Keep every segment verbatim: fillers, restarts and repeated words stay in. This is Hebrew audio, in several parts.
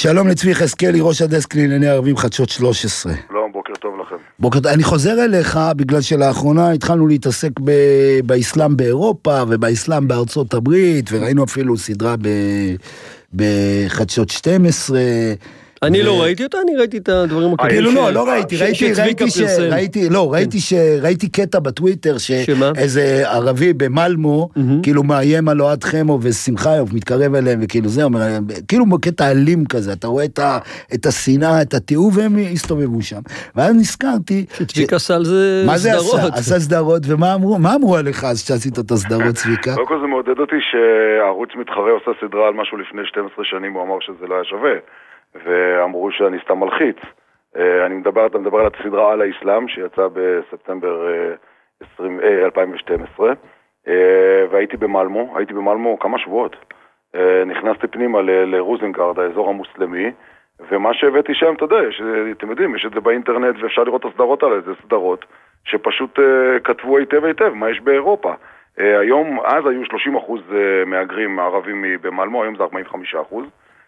שלום לצבי חזקאלי, ראש הדסק לענייני ערבים חדשות שלוש עשרה. שלום, בוקר טוב לכם. בוקר טוב. אני חוזר אליך בגלל שלאחרונה התחלנו להתעסק ב... באסלאם באירופה ובאסלאם בארצות הברית, וראינו אפילו סדרה ב... בחדשות שתים עשרה. אני לא ראיתי אותה, אני ראיתי את הדברים הקטנים. כאילו לא, לא ראיתי, ראיתי, ראיתי ש... ראיתי, לא, ראיתי ש... ראיתי קטע בטוויטר שאיזה ערבי במלמו, כאילו מאיים על אוהד חמו ושמחיוב, מתקרב אליהם וכאילו זה, אומר, כאילו קטע אלים כזה, אתה רואה את השנאה, את התיעוב, והם הסתובבו שם. ואז נזכרתי... שצביקה עשה על זה סדרות. מה זה עשה? עשה סדרות, ומה אמרו? מה אמרו עליך אז שעשית את הסדרות, צביקה? קודם כל זה מעודד אותי שהערוץ מתחרה עושה סדרה על משהו לפני שתים עשרה שנים, הוא אמר שזה לא היה שווה. ואמרו שאני סתם מלחיץ. אני מדבר, אתה מדבר על הסדרה על האסלאם, שיצא בספטמבר אלפיים ושתים עשרה, והייתי במלמו, הייתי במלמו כמה שבועות. נכנסתי פנימה לרוזנגרד, האזור המוסלמי, ומה שהבאתי שם, אתה יודע, אתם יודעים, יש את זה באינטרנט, ואפשר לראות את הסדרות האלה, זה סדרות, שפשוט כתבו היטב היטב, מה יש באירופה. היום, אז היו שלושים אחוז מהגרים ערבים במלמו, היום זה ארבעים וחמישה אחוז.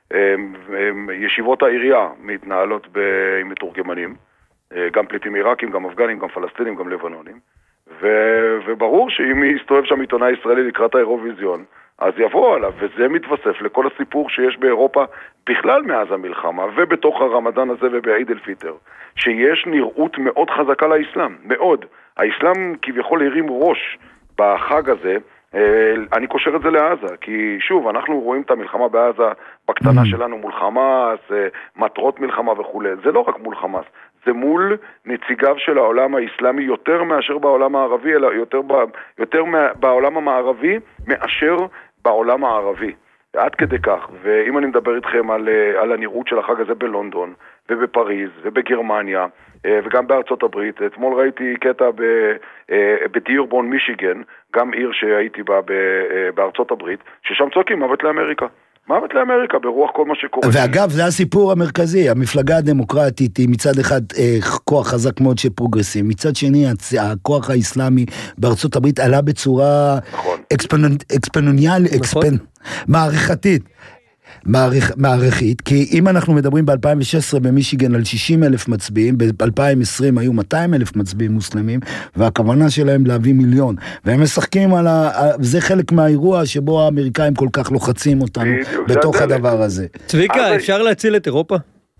ישיבות העירייה מתנהלות עם מתורגמנים, גם פליטים עיראקים, גם אפגנים, גם פלסטינים, גם לבנונים, וברור שאם יסתובב שם עיתונאי ישראלי לקראת האירוויזיון, אז יבוא עליו, וזה מתווסף לכל הסיפור שיש באירופה בכלל מאז המלחמה, ובתוך הרמדאן הזה ובעיד אל פיטר, שיש נראות מאוד חזקה לאסלאם, מאוד. האסלאם כביכול הרים ראש בחג הזה, אני קושר את זה לעזה, כי שוב, אנחנו רואים את המלחמה בעזה בקטנה שלנו מול חמאס, מטרות מלחמה וכו'. זה לא רק מול חמאס, זה מול נציגיו של העולם האסלאמי יותר מאשר בעולם הערבי, אלא יותר, יותר בעולם המערבי מאשר בעולם הערבי. עד כדי כך, ואם אני מדבר איתכם על, על הנראות של החג הזה בלונדון ובפריז ובגרמניה וגם בארצות הברית, אתמול ראיתי קטע בדירבון מישיגן, גם עיר שהייתי בה בארצות הברית, ששם צועקים מוות לאמריקה. מוות לאמריקה ברוח כל מה שקורה. ואגב, זה הסיפור המרכזי, המפלגה הדמוקרטית היא מצד אחד כוח חזק מאוד של פרוגרסים, מצד שני הכוח האסלאמי בארצות הברית עלה בצורה אקספוננציאלית, מערכתית. מערכית, כי אם אנחנו מדברים ב-אלפיים ושש עשרה במישיגן על שישים אלף מצביעים, ב-אלפיים ועשרים היו מאתיים אלף מצביעים מוסלמים, והכוונה שלהם להביא מיליון, והם משחקים על ה... זה חלק מהאירוע שבו האמריקאים כל כך לוחצים אותנו בתוך הדבר הזה. צביקה, אפשר להציל את אירופה?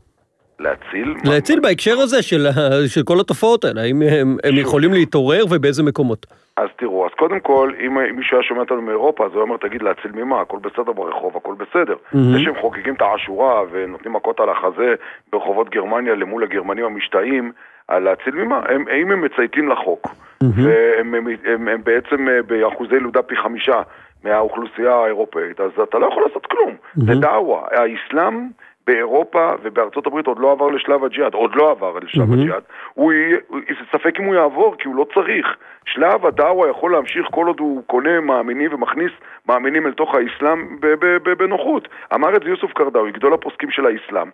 להציל? להציל בהקשר הזה של, של כל התופעות האלה, האם הם, הם יכולים להתעורר ובאיזה מקומות? אז תראו, אז קודם כל, אם מישהו היה שומע אותנו מאירופה, אז הוא אומר, תגיד, להציל ממה? הכל בסדר ברחוב, הכל בסדר. Mm-hmm. זה שהם חוקקים את העשורה ונותנים מכות על החזה ברחובות גרמניה למול הגרמנים המשתאים, על להציל ממה? הם, הם, הם מצייתים לחוק, mm-hmm. והם הם, הם, הם בעצם באחוזי ילודה פי חמישה מהאוכלוסייה האירופאית, אז אתה לא יכול לעשות כלום. Mm-hmm. זה דאווה. האסלאם באירופה ובארצות הברית עוד לא עבר לשלב הג'יהאד, עוד לא עבר לשלב mm-hmm. הג'יהאד. הוא, זה ספק אם הוא יעבור, כי הוא לא צריך. שלב הדאווה יכול להמשיך כל עוד הוא קונה מאמינים ומכניס מאמינים אל תוך האסלאם בנוחות. אמר את זה יוסוף קרדאוי, גדול הפוסקים של האסלאם,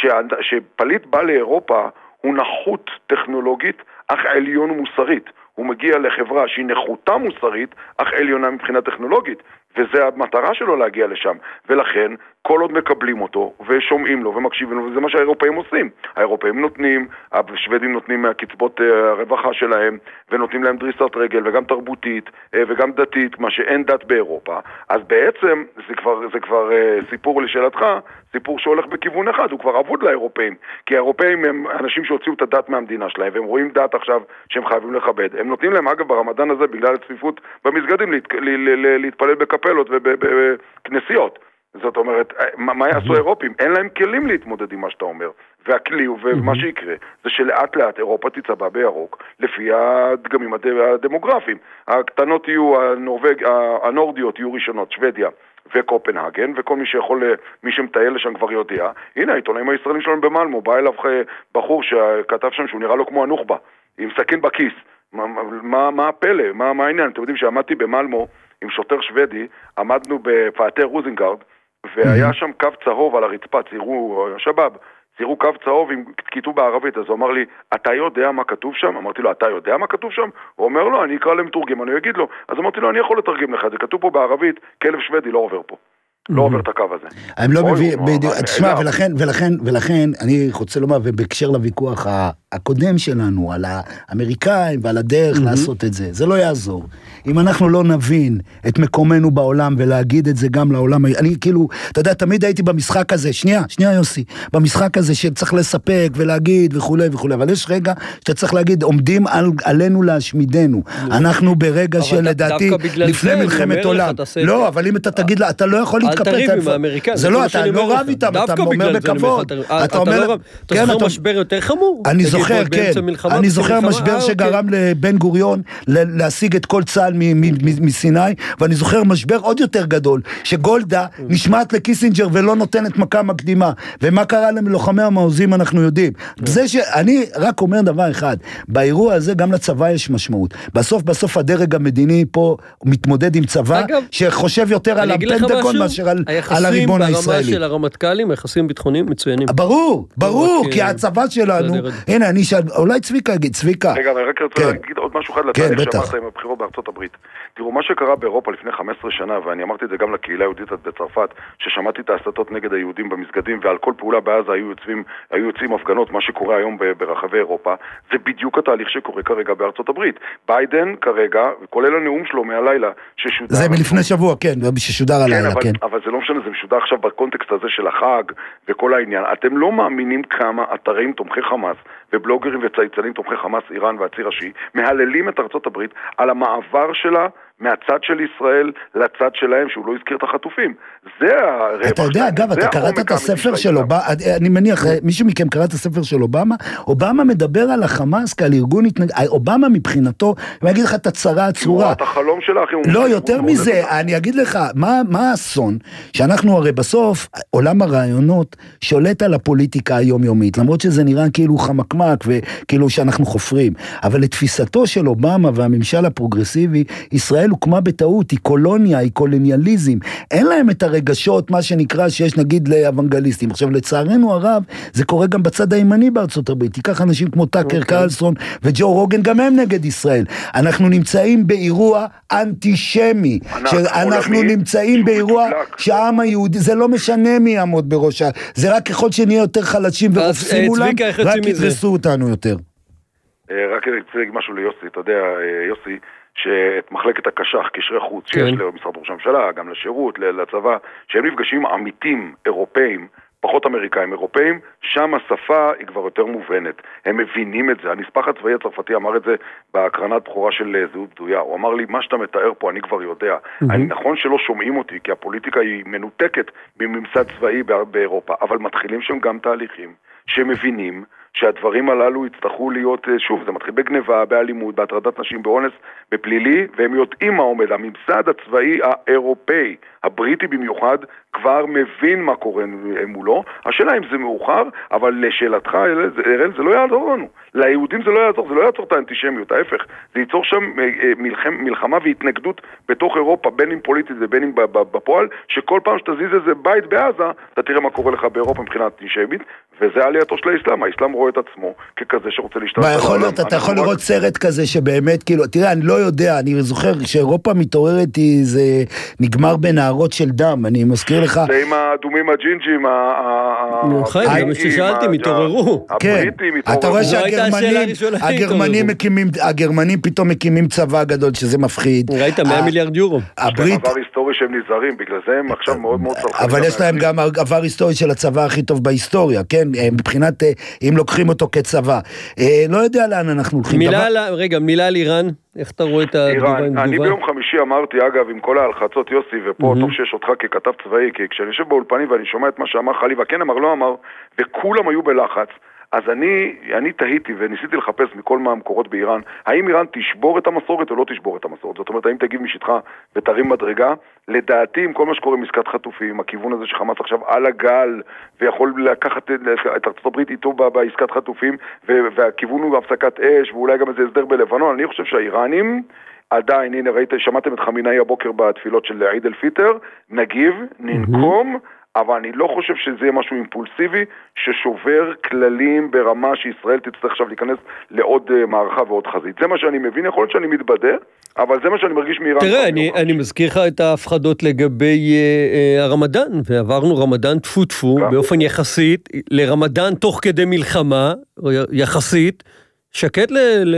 שפליט בא לאירופה הוא נחות טכנולוגית, אך עליון ומוסרית. הוא מגיע לחברה שהיא נחותה מוסרית, אך עליונה מבחינה טכנולוגית. וזה המטרה שלו להגיע לשם. ולכן, כל עוד מקבלים אותו, ושומעים לו, ומקשיבים לו, וזה מה שהאירופאים עושים. האירופאים נותנים, השוודים נותנים מהקצבות הרווחה שלהם, ונותנים להם דריסת רגל, וגם תרבותית, וגם דתית, מה שאין דת באירופה. אז בעצם, זה כבר, זה כבר סיפור לשאלתך, סיפור שהולך בכיוון אחד, הוא כבר עבוד לאירופאים. כי האירופאים הם אנשים שהוציאו את הדת מהמדינה שלהם, והם רואים דת עכשיו שהם חייבים לכבד. הם נותנים להם, אגב, ברמדאן הזה, בגלל הצפיפות במסגדים, להת, להתפלל בקפלות ובכנסיות. זאת אומרת, מה, מה יעשו האירופים? אין להם כלים להתמודד עם מה שאתה אומר. והכלי, ומה שיקרה, זה שלאט לאט אירופה תצבע בירוק, לפי הדגמים הדמוגרפיים. הקטנות יהיו, הנורוג, הנורדיות יהיו ראשונות, שוודיה וקופנהגן, וכל מי שיכול, מי שמטייל לשם כבר יודע. הנה, העיתונאים הישראלים שלנו במלמו, בא אליו בחור שכתב שם שהוא נראה לו כמו הנוח'בה, עם סכין בכיס. מה, מה, מה הפלא? מה, מה העניין? אתם יודעים שעמדתי במלמו עם שוטר שוודי, עמדנו בפאתי רוזנגרד, והיה שם קו צהוב על הרצפה, ציירו, שבאב, ציירו קו צהוב עם כיתוב בערבית, אז הוא אמר לי, אתה יודע מה כתוב שם? אמרתי לו, אתה יודע מה כתוב שם? הוא אומר לו, אני אקרא למתורגם, אני אגיד לו. אז אמרתי לו, אני יכול לתרגם לך, זה כתוב פה בערבית, כלב שוודי לא עובר פה. לא עובר את הקו הזה. הם לא מביאים, תשמע, ולכן, ולכן, ולכן, אני רוצה לומר, ובקשר לוויכוח הקודם שלנו, על האמריקאים ועל הדרך לעשות את זה, זה לא יעזור. אם אנחנו לא נבין את מקומנו בעולם, ולהגיד את זה גם לעולם, אני כאילו, אתה יודע, תמיד הייתי במשחק הזה, שנייה, שנייה יוסי, במשחק הזה שצריך לספק ולהגיד וכו' וכו', אבל יש רגע שאתה צריך להגיד, עומדים על, עלינו להשמידנו. אנחנו ברגע שלדעתי, לפני מלחמת עולם. לא, אבל אם אתה תגיד לה, אתה לא יכול להתקפל. אל תריב עם האמריקאים. זה לא, אתה לא רב איתם, אתה אומר בכבוד. אתה אומר, אתה זוכר משבר יותר חמור? אני זוכר, כן. אני זוכר משבר שגרם לבן גוריון להשיג את כל צה"ל מסיני, ואני זוכר משבר עוד יותר גדול, שגולדה נשמעת לקיסינג'ר ולא נותנת מכה מקדימה. ומה קרה ללוחמי המעוזים אנחנו יודעים. זה שאני רק אומר דבר אחד, באירוע הזה גם לצבא יש משמעות. בסוף בסוף הדרג המדיני פה מתמודד עם צבא שחושב יותר על הפנטגון מאשר על הריבון הישראלי. ברמה של הרמטכ"לים, היחסים ביטחוניים מצוינים. ברור, ברור, כי הצבא שלנו, הנה אני שאל, אולי צביקה יגיד, צביקה. רגע, אני רק רוצה להגיד עוד משהו אחד לתהליך שאמרת עם הבחירות בארצות הברית. תראו, מה שקרה באירופה לפני חמש עשרה שנה, ואני אמרתי את זה גם לקהילה היהודית בצרפת, ששמעתי את ההסתות נגד היהודים במסגדים, ועל כל פעולה בעזה היו יוצאים, היו יוצאים הפגנות, מה שקורה היום ברחבי אירופה, זה בדיוק התהליך שקורה כרגע בארצות הברית. ביידן כרגע, וכולל הנאום שלו מהלילה, ששודר... זה מלפני שבוע, כן, ששודר הלילה, כן. אבל זה לא משנה, זה משודר עכשיו בקונטקסט הזה של החג וכל העניין. אתם לא מאמינים כמה אתרים תומכי חמאס ובלוגרים וצייצנים תומכי חמאס, איראן והציר השיעי, מהללים את ארצות הברית על המעבר שלה מהצד של ישראל לצד שלהם, שהוא לא הזכיר את החטופים. זה הרווח. אתה יודע, אגב, אתה קראת את הספר של אובמה, אני מניח, מישהו מכם קרא את הספר של אובמה, אובמה מדבר על החמאס כעל ארגון התנגד, אובמה מבחינתו, אני אגיד לך את הצרה הצרורה. את החלום שלך. לא, יותר מזה, אני אגיד לך, מה האסון? שאנחנו הרי בסוף, עולם הרעיונות שולט על הפוליטיקה היומיומית, למרות שזה נראה כאילו חמקמק, וכאילו שאנחנו חופרים, אבל לתפיסתו של אובמה והממשל הפרוגרסיבי, ישראל הוקמה בטעות, היא קולוניה, היא קולוניאליזם, אין להם את הרגשות, מה שנקרא, שיש נגיד לאוונגליסטים. עכשיו, לצערנו הרב, זה קורה גם בצד הימני בארצות הברית, תיקח אנשים כמו טאקר קרלסון וג'ו רוגן, גם הם נגד ישראל. אנחנו נמצאים באירוע אנטישמי, שאנחנו נמצאים באירוע שהעם היהודי, זה לא משנה מי יעמוד בראשה, זה רק ככל שנהיה יותר חלשים ורופסים מולם, רק ידרסו אותנו יותר. רק אני רוצה להגיד משהו ליוסי, אתה יודע, יוסי, שאת מחלקת הקשח, קשרי חוץ, כן. שיש למשרד ראש הממשלה, גם לשירות, לצבא, שהם נפגשים עמיתים אירופאים, פחות אמריקאים אירופאים, שם השפה היא כבר יותר מובנת. הם מבינים את זה. הנספח הצבאי הצרפתי אמר את זה בהקרנת בחורה של זהות בדויה. הוא אמר לי, מה שאתה מתאר פה, אני כבר יודע. Mm-hmm. אני נכון שלא שומעים אותי, כי הפוליטיקה היא מנותקת מממסד צבאי באירופה, אבל מתחילים שם גם תהליכים שמבינים שהדברים הללו יצטרכו להיות, שוב, זה מתחיל בגניבה, באלימות, בהטרדת נשים, באונס, בפלילי, והם יודעים מה עומד. הממסד הצבאי האירופאי, הבריטי במיוחד, כבר מבין מה קורה מולו. השאלה אם זה מאוחר, אבל לשאלתך, ארל, זה לא יעזור לנו. ליהודים זה לא יעזור, זה לא יעצור את האנטישמיות, ההפך. זה ייצור שם מלחמה, מלחמה והתנגדות בתוך אירופה, בין אם פוליטית ובין אם בפועל, שכל פעם שתזיז איזה בית בעזה, אתה תראה מה קורה לך באירופה מבחינת אנטישמית, וזה עלייתו של האסלאם. האסלאם רואה את עצמו ככזה שרוצה להשתתף. מה יכול להיות? אתה יכול לראות סרט כזה שבאמת, כאילו, תראה, אני לא יודע, אני זוכר שאירופה מתעוררת, זה נגמר בנהרות של דם, אני מזכיר לך. זה עם האדומים הג'ינג'ים, חיים, ששאלתי, מתעוררו. כן, אתה רואה שהגרמנים מקימים, הגרמנים פתאום מקימים צבא גדול, שזה מפחיד. ראית מאה מיליארד יורו. יש להם עבר היסטורי שהם נזהרים, בגלל זה הם עכשיו מאוד מאוד צלחים. אבל יש להם גם עבר היסטורי של הצבא הכי טוב בהיסטוריה, כן? מבחינת, אם לוקחים אותו כצבא. לא יודע לאן אנחנו הולכים. רגע, מילה על איראן, איך אתה רואה את התגובה? אני ביום חמישי אמרתי, אגב, עם כל ההלחצות יוסי, ופה טוב שיש אותך ככתב צבאי, כי כשאני יושב באולפנים ואני שומע את מה שאמר חליבה, כן אמר, לא אמר, וכולם היו בלחץ, אז אני, אני תהיתי וניסיתי לחפש מכל מהמקורות באיראן, האם איראן תשבור את המסורת או לא תשבור את המסורת? זאת אומרת, האם תגיב משטחה ותרים מדרגה? לדעתי, עם כל מה שקורה עם עסקת חטופים, הכיוון הזה שחמאס עכשיו על הגל, ויכול לקחת את ארצות הברית איתו בעסקת חטופים, והכיוון הוא בהפסקת אש, ואולי גם איזה הסדר בלבנון. אני חושב שהאיראנים עדיין, הנה ראיתם, שמעתם את חמינאי הבוקר בתפילות של עיד אל פיטר, נגיב, ננקום, אבל אני לא חושב שזה יהיה משהו אימפולסיבי, ששובר כללים ברמה שישראל תצטרך עכשיו להיכנס לעוד מערכה ועוד חזית. זה מה שאני מבין, יכול להיות שאני מתבדה, אבל זה מה שאני מרגיש מאיראן. תראה, אני, אני מזכיר לך את ההפחדות לגבי אה, הרמדאן, ועברנו רמדאן טפו טפו, באופן יחסית, לרמדאן תוך כדי מלחמה, יחסית, שקט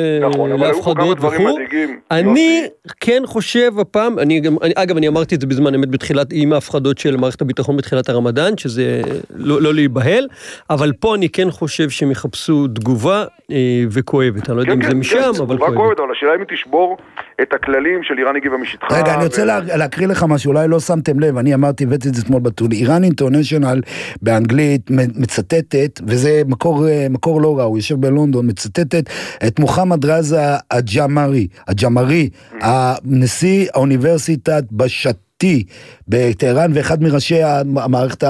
להפחדות וכו'. אני כן חושב הפעם, אני גם, אגב, אני אמרתי את זה בזמן אמת בתחילת, עם ההפחדות של מערכת הביטחון בתחילת הרמדאן, שזה לא להיבהל, אבל פה אני כן חושב שהם יחפשו תגובה וכואבת. אני לא יודע אם זה משם, אבל כואבת. אבל השאלה אם היא תשבור את הכללים של איראן הגיבה משטחה. רגע, אני רוצה להקריא לך משהו, אולי לא שמתם לב, אני אמרתי, הבאתי את זה אתמול בטול, איראן אינטרנשיונל באנגלית מצטטת, וזה מקור לא רע, הוא יושב בלונדון, מצטטת את מוחמד רזה הג'מרי, הג'מרי, הנשיא האוניברסיטת בשתי בטהרן, ואחד מראשי המערכת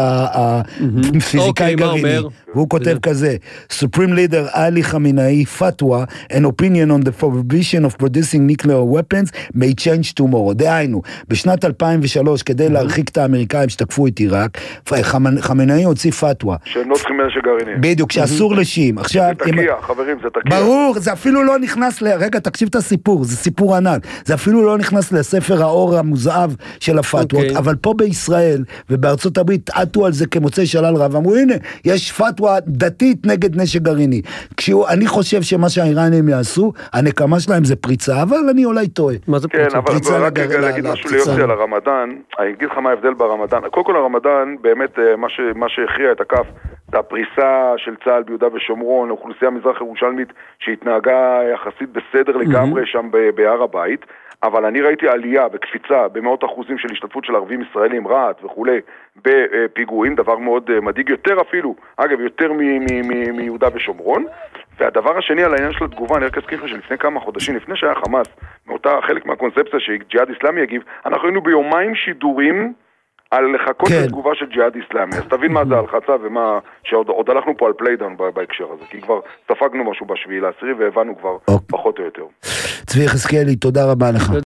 הפיזיקאי גרעיני, והוא כותב כזה, Supreme Leader Ali Khamenei fatwa, an opinion on the prohibition of producing nuclear weapons may change tomorrow. דהיינו, בשנת אלפיים ושלוש, כדי להרחיק את האמריקאים שתקפו את עיראק, חמינאי הוציא פתווה. שהם לא צריכים נשק גרעיני. בדיוק, שאסור לשים. עכשיו, זה תקיע, חברים, זה תקיע. ברור, זה אפילו לא נכנס ל... רגע, תקשיב את הסיפור, זה סיפור ענק. זה אפילו לא נכנס לספר האור המוזהב של הפתוות, אבל פה בישראל ובארצות הברית עטו על זה כמוצאי שלל רב, אמרו, הנה, יש פתווה דתית נגד נשק גרעיני. אני חושב שמה שהאיראנים יעשו, הנקמה שלהם זה פריצה, אבל אני אולי טועה. מה זה פריצה? כן, אבל רק להגיד משהו ליוצא על הרמדאן, אני אגיד לך מה ההבדל ברמדאן. קודם כל הרמדאן, באמת מה שהכריע את הכף, את הפריסה של צה"ל ביהודה ושומרון, אוכלוסייה מזרח ירושלמית שהתנהגה יחסית בסדר לגמרי שם בהר הבית, אבל אני ראיתי עלייה בקפיצה במאות אחוזים של השתתפות של ערבים ישראלים, רעת וכולי, בפיגועים, דבר מאוד מדאיג, יותר אפילו, אגב, יותר מיהודה ושומרון. והדבר השני על העניין של התגובה, אני רק אזכיר לך שלפני כמה חודשים, לפני שהיה חמאס, מאותה חלק מהקונספציה שג'יהאד איסלאמי יגיב, אנחנו היינו ביומיים שידורים על לחכות כן. לתגובה של ג'יהאד איסלאמי. אז תבין מה זה הלחצה ומה, שעוד הלכנו פה על פליידאון בהקשר הזה, כי כבר ספגנו משהו בשביעי לעשירי והבנו כבר אוקיי. פחות או יותר. צבי יחזקאלי, תודה רבה לך.